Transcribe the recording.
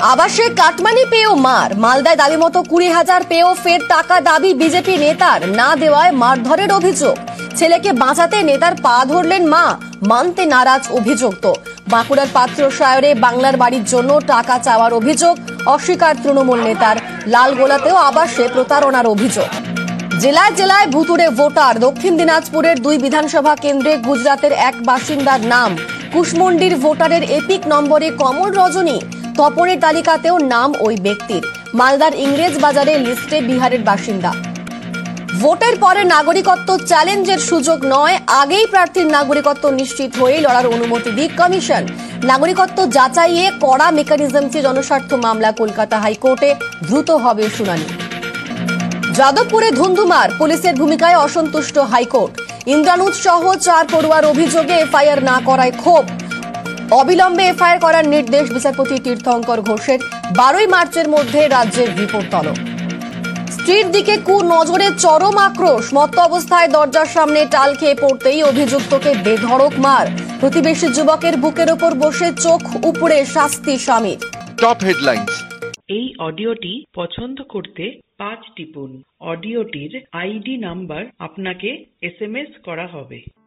আবাসে cut money পেয়েও মার, মালদায় দাবি মতো 20,000 পেয়েও ফের টাকা দাবি বিজেপি নেতার, না দেওয়ায় মারধরের অভিযোগ। ছেলেকে বাঁচাতে নেতার পা ধরলেন মা, মানতে নারাজ অভিযুক্ত। বাঁকুড়ার পাত্রসায়রে বাংলার বাড়ির জন্য টাকা চাওয়ার অভিযোগ অস্বীকার তৃণমূল নেতার। লালগোলাতেও আবাসে প্রতারণার অভিযোগ। জেলায় জেলায় ভুতুড়ে ভোটার। দক্ষিণ দিনাজপুরের 2 বিধানসভা কেন্দ্রে গুজরাতের এক বাসিন্দার নাম। কুশমন্ডির ভোটারের এপিক নম্বরে কমল রজনী। তপনের তালিকাতেও নাম ওই ব্যক্তির। মালদার ইংরেজ বাজারের লিস্টে বিহারের বাসিন্দা। ভোটের পরে নাগরিকত্ব চ্যালেঞ্জের সুযোগ নয়, আগেই প্রার্থীর নাগরিকত্ব নিশ্চিত হয়ে লড়ার অনুমতি দিক কমিশন। নাগরিকত্ব যাচাইয়ে কড়া মেকানিজম চেয়ে জনস্বার্থ মামলা কলকাতা হাইকোর্টে, দ্রুত হবে শুনানি। যাদবপুরে ধুন্ধুমার, পুলিশের ভূমিকায় অসন্তুষ্ট হাইকোর্ট। ইন্দ্রানুজ সহ 4 পড়ুয়ার অভিযোগে এফআইআর না করায় ক্ষোভ। অবিলম্বে এফআইআর করার নির্দেশ বিচারপতি তীর্থঙ্কর ঘোষের। 12 মার্চের মধ্যে রাজ্যের রিপোর্ট তলব। স্ত্রীর দিকে কুনজরে চরম আক্রোশ। মত্ত অবস্থায় দরজার সামনে টাল খেয়ে পড়তেই অভিযুক্তকে বেধড়ক মার। প্রতিবেশী যুবকের বুকের ওপর বসে চোখ উপড়ে শাস্তি স্বামীর। Top headlines. এই অডিওটি পছন্দ করতে 5 টিপুন। অডিওটির আইডি নাম্বার আপনাকে এসএমএস করা হবে।